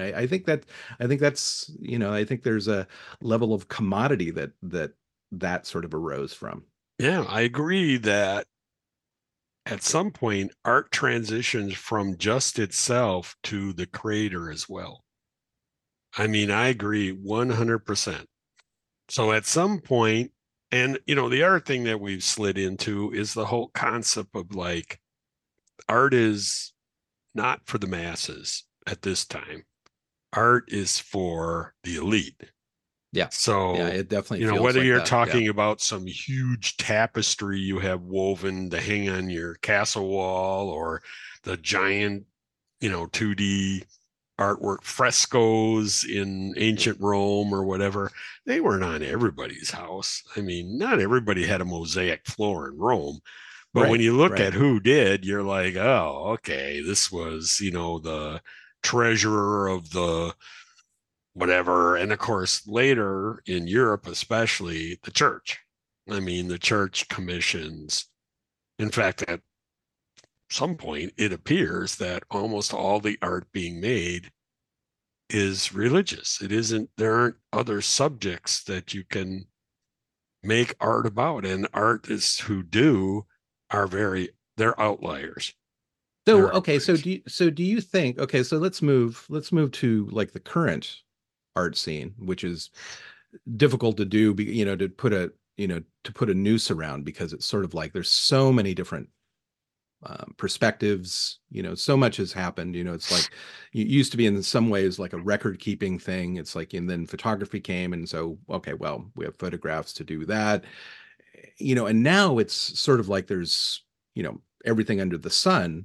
I think there's a level of commodity that sort of arose from. Yeah, I agree that at some point art transitions from just itself to the creator as well. I mean, I agree 100%. So at some point, and the other thing that we've slid into is the whole concept of like art is not for the masses at this time. Art is for the elite. Yeah. Yeah, So, it definitely feels whether like you're that. Yeah. talking about some huge tapestry you have woven to hang on your castle wall, or the giant, 2D artwork frescoes in ancient Rome or whatever, they weren't on everybody's house. I mean, not everybody had a mosaic floor in Rome. But when Right. you look Right. at who did, you're like, oh, okay, this was, the treasurer of the whatever. And of course, later in Europe, especially the church. I mean, the church commissions. In fact, at some point, it appears that almost all the art being made is religious. It isn't, there aren't other subjects that you can make art about. And artists who do are they're outliers. So They're okay, outliers. do you think, okay, so let's move to like the current art scene, which is difficult to do, to put a noose around, because it's sort of like there's so many different perspectives, so much has happened. It's like it used to be in some ways like a record keeping thing. It's like, and then photography came, and so okay, well, we have photographs to do that, and now it's sort of like there's, everything under the sun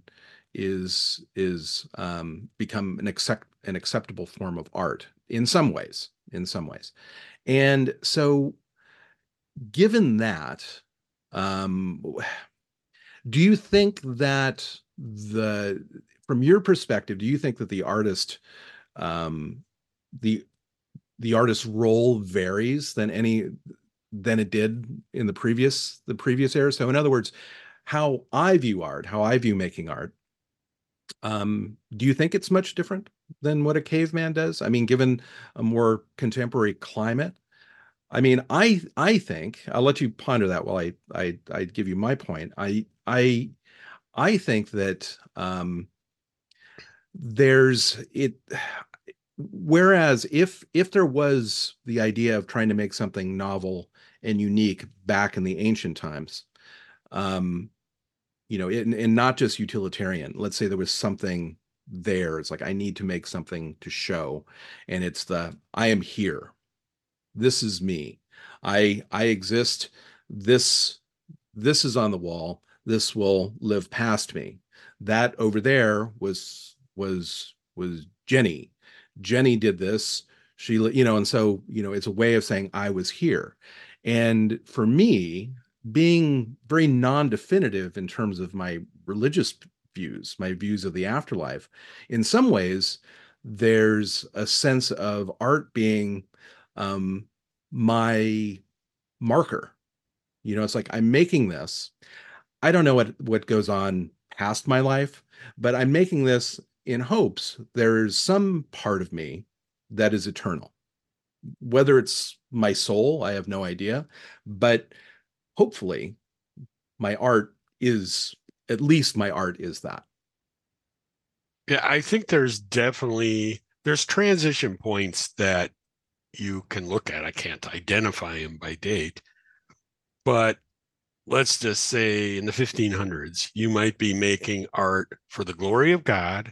is become an acceptable form of art in some ways. And so given that, um do you think that the from your perspective, do you think that um the the artist's role varies than it did in the previous era? So in other words, how I view making art, do you think it's much different than what a caveman does? I mean, given a more contemporary climate. I mean, I think I'll let you ponder that while I give you my point. I think that there's it. Whereas if there was the idea of trying to make something novel and unique back in the ancient times, um, and not just utilitarian. Let's say there was something there. It's like I need to make something to show, and it's I am here. This is me. I exist. This this is on the wall. This will live past me. That over there was Jenny. Jenny did this. She, and so, it's a way of saying I was here. And for me, being very non-definitive in terms of my religious views, my views of the afterlife, in some ways, there's a sense of art being my marker. It's like I'm making this. I don't know what goes on past my life, but I'm making this in hopes there's some part of me that is eternal. Whether it's my soul, I have no idea, but hopefully my art is at least my art is that. Yeah, I think there's transition points that you can look at. I can't identify them by date, but let's just say in the 1500s, you might be making art for the glory of God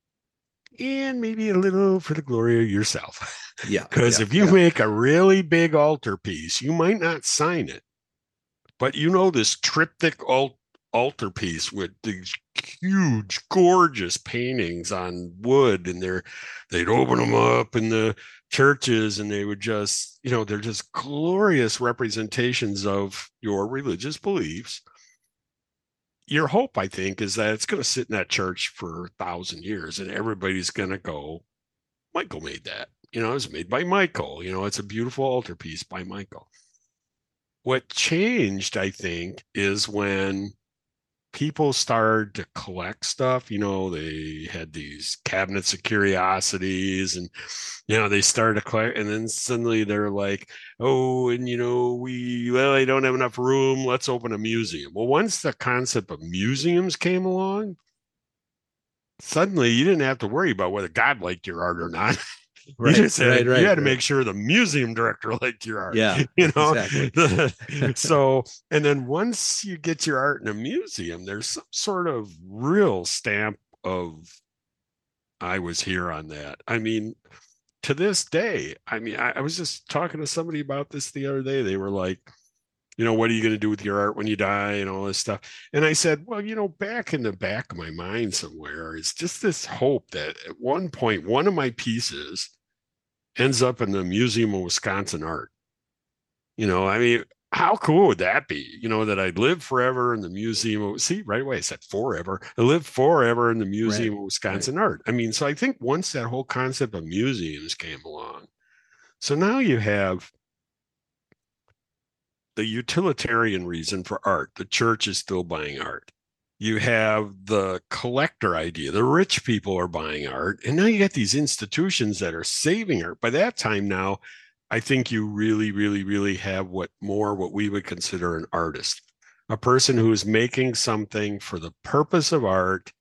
and maybe a little for the glory of yourself. Yeah. Because if you make a really big altarpiece, you might not sign it, but this triptych altarpiece with these huge, gorgeous paintings on wood, and they'd open them up in the churches, and they would just, they're just glorious representations of your religious beliefs. Your hope, I think, is that it's going to sit in that church for 1,000 years, and everybody's going to go, Michael made that. It was made by Michael. It's a beautiful altarpiece by Michael. What changed, I think, is when people started to collect stuff. They had these cabinets of curiosities, and they started to collect, and then suddenly they're like, oh, and I don't have enough room, let's open a museum. Well, once the concept of museums came along, suddenly you didn't have to worry about whether God liked your art or not. Right, you had to make sure the museum director liked your art. Yeah, exactly. So, and then once you get your art in a museum, there's some sort of real stamp of I was here on that. I mean, to this day, I was just talking to somebody about this the other day. They were like, what are you going to do with your art when you die and all this stuff? And I said, well, back in the back of my mind somewhere is just this hope that at one point, one of my pieces ends up in the Museum of Wisconsin Art. How cool would that be? That I'd live forever in the museum. See, right away I said forever. I live forever in the Museum of Wisconsin Art. So I think once that whole concept of museums came along, so now you have the utilitarian reason for art. The church is still buying art. You have the collector idea. The rich people are buying art. And now you got these institutions that are saving art. By that time now, I think you really, really, really have what we would consider an artist, a person who is making something for the purpose of art.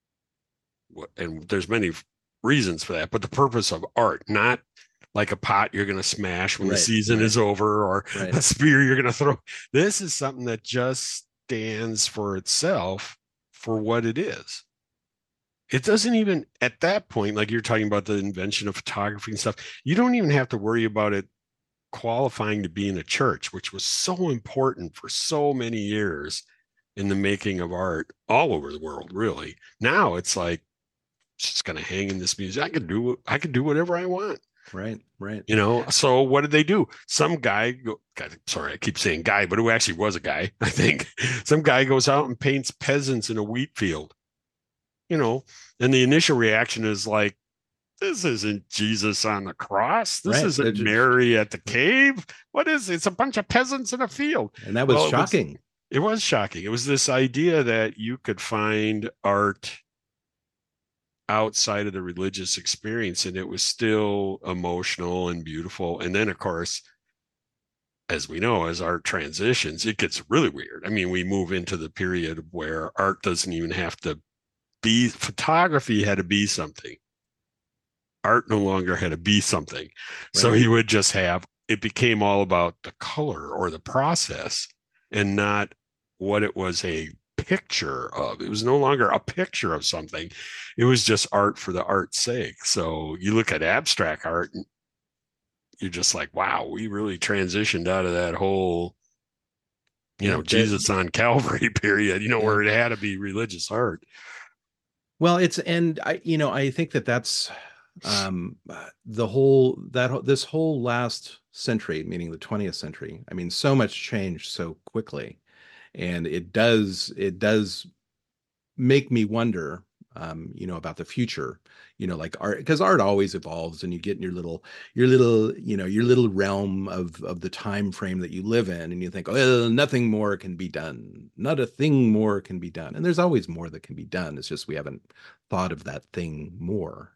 And there's many reasons for that, but the purpose of art, not like a pot you're going to smash when the season is over, or a spear you're going to throw. This is something that just stands for itself for what it is. It doesn't even, at that point, like you're talking about the invention of photography and stuff, you don't even have to worry about it qualifying to be in a church, which was so important for so many years in the making of art all over the world, really. Now it's like, it's just going to hang in this museum. I can do whatever I want. Right. So what did they do? Some guy, sorry, I keep saying guy, but who actually was a guy, I think. Some guy goes out and paints peasants in a wheat field, and the initial reaction is like, this isn't Jesus on the cross. This isn't Mary at the cave. What is it? It's a bunch of peasants in a field. And that was shocking. It was shocking. It was this idea that you could find art outside of the religious experience, and it was still emotional and beautiful. And then, of course, as we know, as art transitions, it gets really weird. We move into the period where art doesn't even have to be, photography had to be something. Art no longer had to be something. Right. So he would just have, it became all about the color or the process and not what it was a picture of. It was no longer a picture of something. It was just art for the art's sake. So you look at abstract art and you're just like, wow, we really transitioned out of that whole, Jesus on Calvary period, where it had to be religious art. Well, it's and I I think that that's the whole this whole last century, meaning the 20th century. I mean, so much changed so quickly, and it does make me wonder, about the future. Like art, because art always evolves, and you get in your little realm of the time frame that you live in, and you think, oh, nothing more can be done, not a thing more can be done, and there's always more that can be done. It's just we haven't thought of that thing more,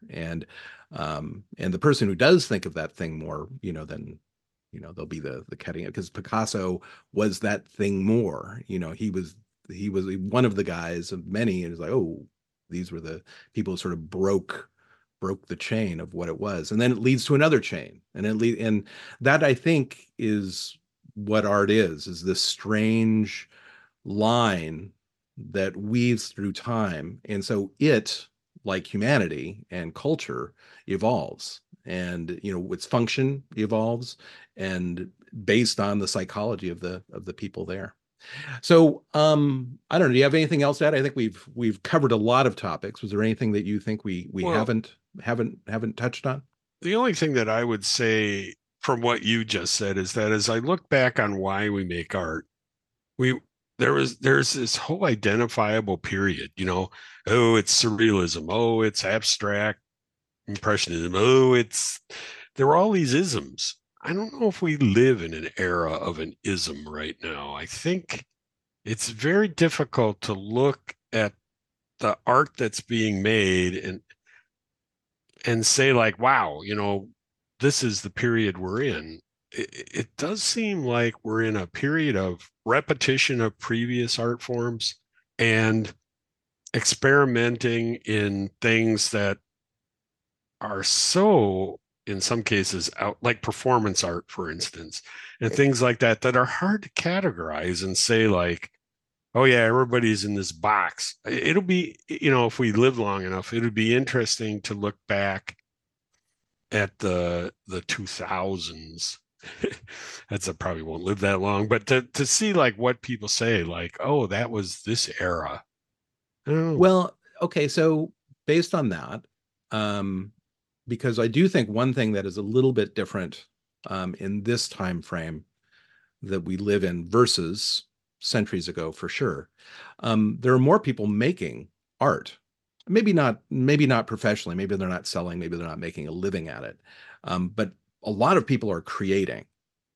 and the person who does think of that thing more, then they'll be the cutting it, because Picasso was that thing more. He was one of the guys of many, and it's like, oh, these were the people who sort of broke the chain of what it was, and then it leads to another chain, and that, I think, is what art is this strange line that weaves through time, and so it, like humanity and culture, evolves, and its function evolves, and based on the psychology of the people there. So, I don't know. Do you have anything else to add? I think we've covered a lot of topics. Was there anything that you think we Well, haven't touched on? the only thing that I would say from what you just said is that as I look back on why we make art, we there's this whole identifiable period, oh, it's surrealism, oh, it's abstract impressionism, oh, it's there were all these isms. I don't know if we live in an era of an ism right now. I think it's very difficult to look at the art that's being made and say like, wow, this is the period we're in. It does seem like we're in a period of repetition of previous art forms and experimenting in things that are so, in some cases, out, like performance art, for instance, and things like that that are hard to categorize and say like, oh yeah, everybody's in this box. It'll be, if we live long enough, it'll be interesting to look back at the 2000s. That's, I probably won't live that long, but to see like what people say, like, oh, that was this era. I don't know. Well, okay, so based on that, um, because I do think one thing that is a little bit different, in this time frame that we live in versus centuries ago, for sure. There are more people making art. Maybe not professionally. Maybe they're not selling. Maybe they're not making a living at it. But a lot of people are creating,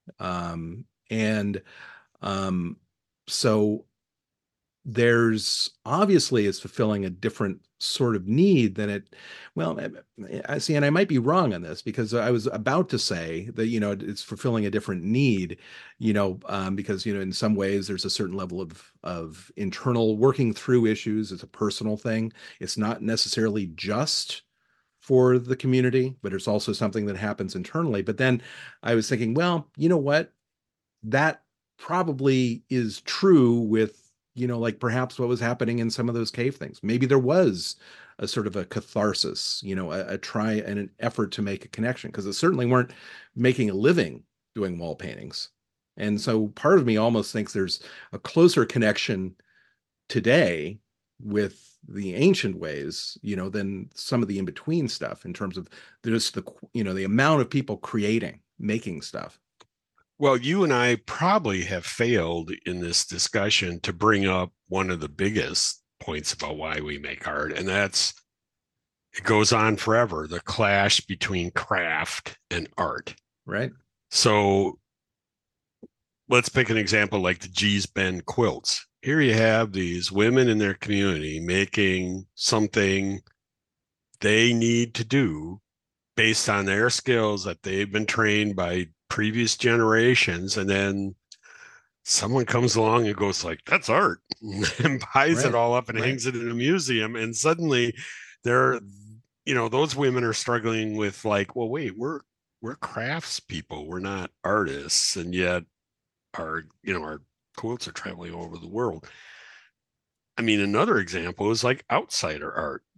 and um, so there's obviously is fulfilling a different sort of need than it. Well, I see, and I might be wrong on this, because I was about to say that it's fulfilling a different need, because in some ways there's a certain level of internal working through issues. It's a personal thing. It's not necessarily just for the community, but it's also something that happens internally. But then I was thinking, well, you know what? That probably is true with, like perhaps what was happening in some of those cave things. Maybe there was a sort of a catharsis, a try and an effort to make a connection, because it certainly weren't making a living doing wall paintings. And so part of me almost thinks there's a closer connection today with the ancient ways, than some of the in-between stuff, in terms of just the amount of people creating, making stuff. Well, you and I probably have failed in this discussion to bring up one of the biggest points about why we make art, and that's it goes on forever, the clash between craft and art. Right. So let's pick an example like the Gee's Bend quilts. Here you have these women in their community making something they need to do based on their skills that they've been trained by previous generations. And then someone comes along and goes like, that's art, and buys it Right. all up and Right. hangs it in a museum. And suddenly they're, those women are struggling with like, well, wait, we're craftspeople. We're not artists. And yet our quotes are traveling all over the world. I mean, another example is like outsider art.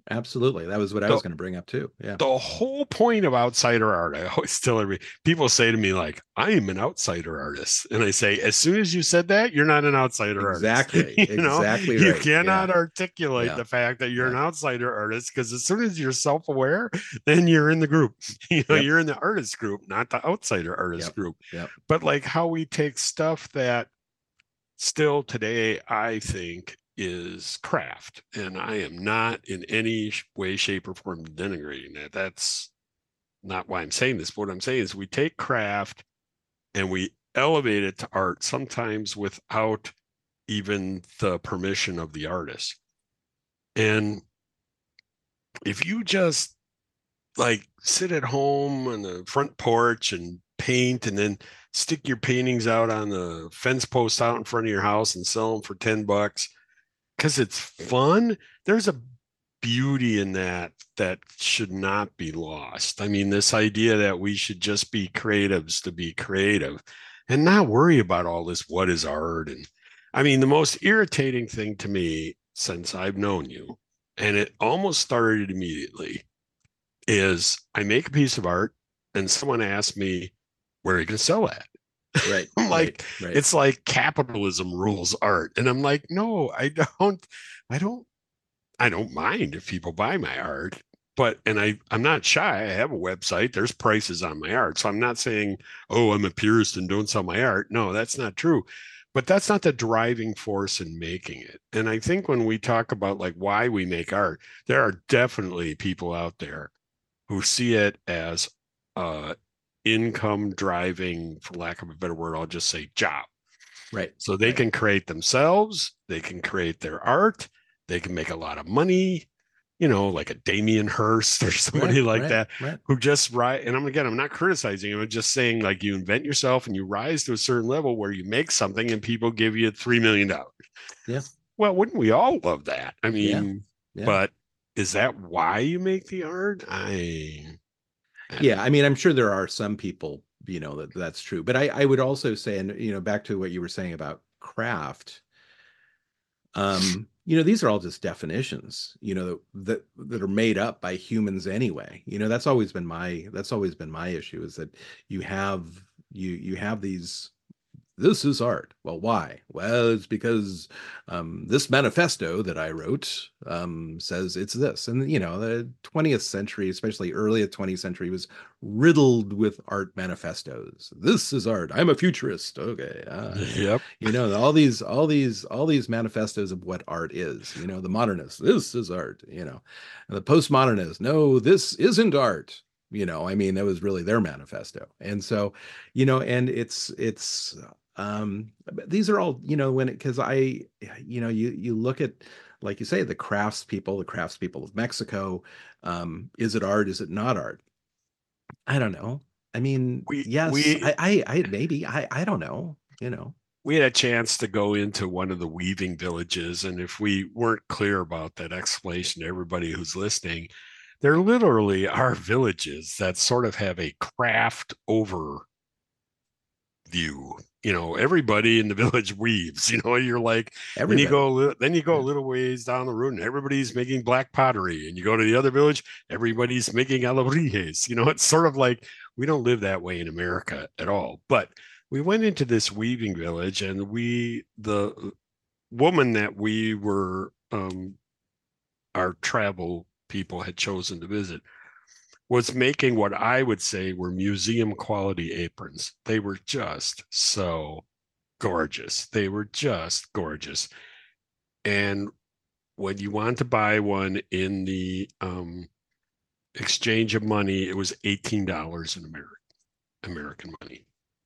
Absolutely. That was what I The was going to bring up too. Yeah. the whole point of outsider art, I always tell everybody, people say to me, like, I am an outsider artist. And I say, as soon as you said that, you're not an outsider artist. Exactly. You know, Exactly you right. cannot Yeah. articulate Yeah. the fact that you're Yeah. an outsider artist, because as soon as you're self-aware, then you're in the group. You know, Yep. you're in the artist group, not the outsider artist Yep. group. Yep. But like how we take stuff that still today, I think, is craft. And I am not in any way, shape, or form denigrating that. That's not why I'm saying this. But what I'm saying is we take craft and we elevate it to art, sometimes without even the permission of the artist. And if you just like sit at home on the front porch and paint and then stick your paintings out on the fence post out in front of your house and sell them for $10 because it's fun, there's a beauty in that that should not be lost. I mean, this idea that we should just be creatives to be creative and not worry about all this what is art. And I mean, the most irritating thing to me since I've known you, and it almost started immediately, is I make a piece of art and someone asks me, where are you going to sell that? Right. I'm Right. like, Right. it's like capitalism rules art. And I'm like, no, I don't, I don't mind if people buy my art, but, and I'm not shy. I have a website. There's prices on my art. So I'm not saying, oh, I'm a purist and don't sell my art. No, that's not true. But that's not the driving force in making it. And I think when we talk about like why we make art, there are definitely people out there who see it as income driving, for lack of a better word, I'll just say job. Right. So they Right. can create themselves, they can create their art, they can make a lot of money, you know, like a Damien Hirst or Right. somebody like Right. that Right. who just rise. And I'm not criticizing him. I'm just saying like you invent yourself and you rise to a certain level where you make something and people give you $3 million. Yeah. Well, wouldn't we all love that? I Yeah. mean, Yeah. but is that why you make the art? I Yeah. don't I know. mean, I'm sure there are some people, that that's true. But I would also say, and back to what you were saying about craft, these are all just definitions, that are made up by humans anyway. That's always been my issue, is that you have these. This is art. Well, why? Well, it's because this manifesto that I wrote says it's this. And, the 20th century, especially early 20th century, was riddled with art manifestos. This is art. I'm a futurist. Okay. Yep. All these manifestos of what art is, the modernists, this is art, and the postmodernists, no, this isn't art. I mean, that was really their manifesto. And so, and it's these are all, when it, because you look at, like you say, the craftspeople of Mexico. Is it art? Is it not art? I don't know. I mean, We yes, we maybe, I don't know. we had a chance to go into one of the weaving villages, and if we weren't clear about that explanation to everybody who's listening, there literally are villages that sort of have a craft over view. You know, everybody in the village weaves. You know, you're like, Everybody. then you go a Yeah. little ways down the road, and everybody's making black pottery, and you go to the other village, everybody's making alebrijes. You know, it's sort of like we don't live that way in America at all. But we went into this weaving village, and the woman that we were, our travel people had chosen to visit, was making what I would say were museum quality aprons. They were just so gorgeous. They were just gorgeous. And when you want to buy one in the exchange of money, it was $18 in American money.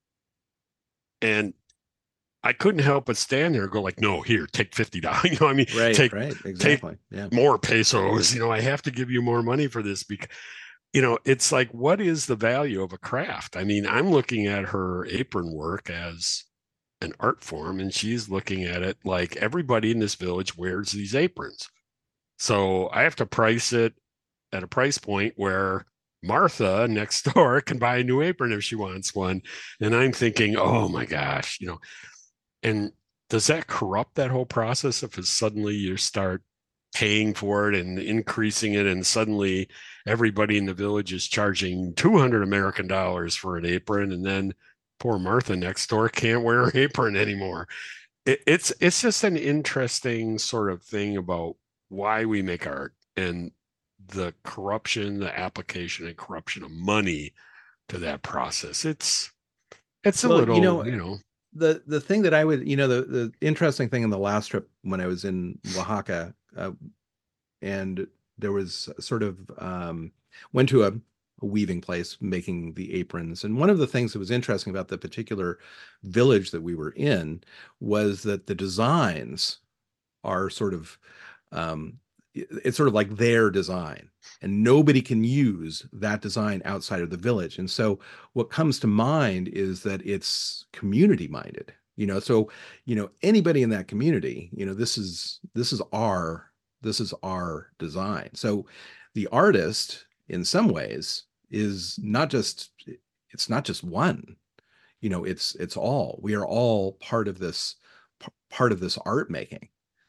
And I couldn't help but stand there and go like, no, here, take $50. You know, I mean, Right, take right, take exactly. Yeah. more pesos. You know, I have to give you more money for this because, it's like, what is the value of a craft? I mean, I'm looking at her apron work as an art form, and she's looking at it like everybody in this village wears these aprons. So I have to price it at a price point where Martha next door can buy a new apron if she wants one. And I'm thinking, oh my gosh, and does that corrupt that whole process if it's suddenly you start paying for it and increasing it, and suddenly everybody in the village is charging 200 American dollars for an apron, and then poor Martha next door can't wear her apron anymore. It's just an interesting sort of thing about why we make art and the corruption, the application and corruption of money to that process. It's a little, the thing that I would, the interesting thing in the last trip when I was in Oaxaca, and there was sort of went to a weaving place making the aprons. And one of the things that was interesting about the particular village that we were in was that the designs are sort of, it's sort of like their design, and nobody can use that design outside of the village. And so what comes to mind is that it's community minded, so, anybody in that community, this is our design. So the artist in some ways is it's not just one, it's all, we are all part of this art making.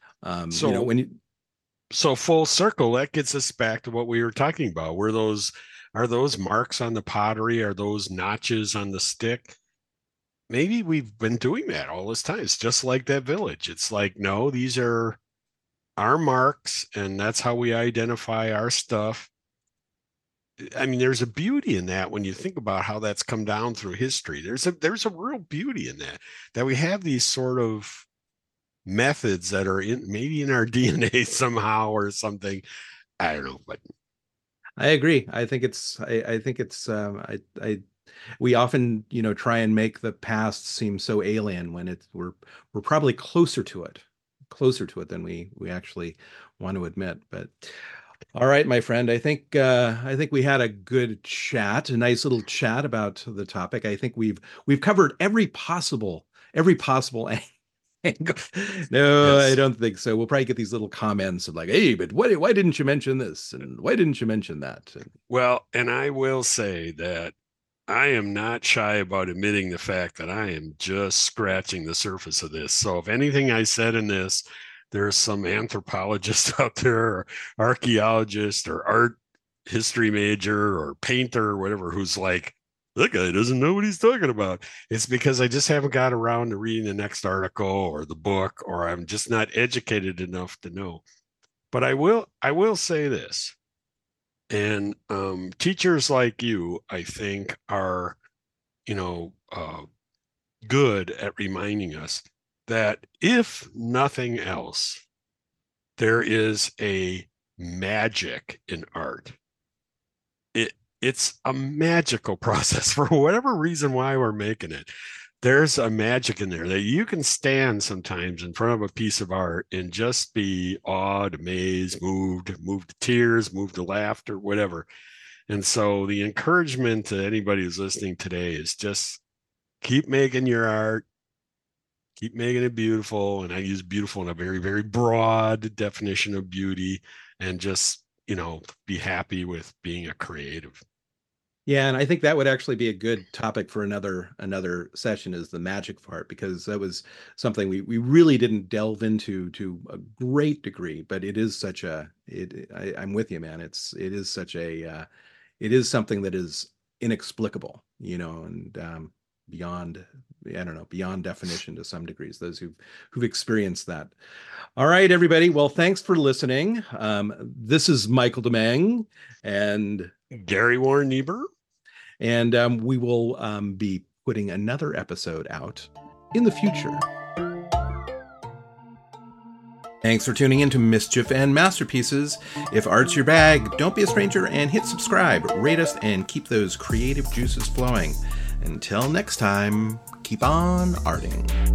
So full circle, that gets us back to what we were talking about. Are those marks on the pottery? Are those notches on the stick? Maybe we've been doing that all this time. It's just like that village. It's like, no, these are our marks, and that's how we identify our stuff. I mean, there's a beauty in that when you think about how that's come down through history. There's a real beauty in that we have these sort of methods that are maybe in our DNA somehow or something. I don't know, but I agree. We often, try and make the past seem so alien when we're probably closer to it than we actually want to admit. But all right, my friend, I think we had a good chat, a nice little chat about the topic. I think we've covered every possible angle. No, yes. I don't think so. We'll probably get these little comments of like, hey, but why didn't you mention this? And why didn't you mention that? Well, and I will say that I am not shy about admitting the fact that I am just scratching the surface of this. So if anything I said in this, there's some anthropologist out there, or archaeologist, or art history major, or painter, or whatever, who's like, that guy doesn't know what he's talking about. It's because I just haven't got around to reading the next article or the book, or I'm just not educated enough to know. But I will say this. And teachers like you, I think, are, good at reminding us that if nothing else, there is a magic in art. It's a magical process for whatever reason why we're making it. There's a magic in there that you can stand sometimes in front of a piece of art and just be awed, amazed, moved to tears, moved to laughter, whatever. And so the encouragement to anybody who's listening today is just keep making your art, keep making it beautiful. And I use beautiful in a very, very broad definition of beauty, and just, be happy with being a creative. Yeah, and I think that would actually be a good topic for another session, is the magic part, because that was something we really didn't delve into to a great degree, but it is such I'm with you, man. It is something that is inexplicable, and beyond definition to some degrees, those who've experienced that. All right, everybody. Well, thanks for listening. This is Michael Demeng and Gary Warren Niebuhr. And we will be putting another episode out in the future. Thanks for tuning in to Mischief and Masterpieces. If art's your bag, don't be a stranger and hit subscribe, rate us, and keep those creative juices flowing. Until next time, keep on arting.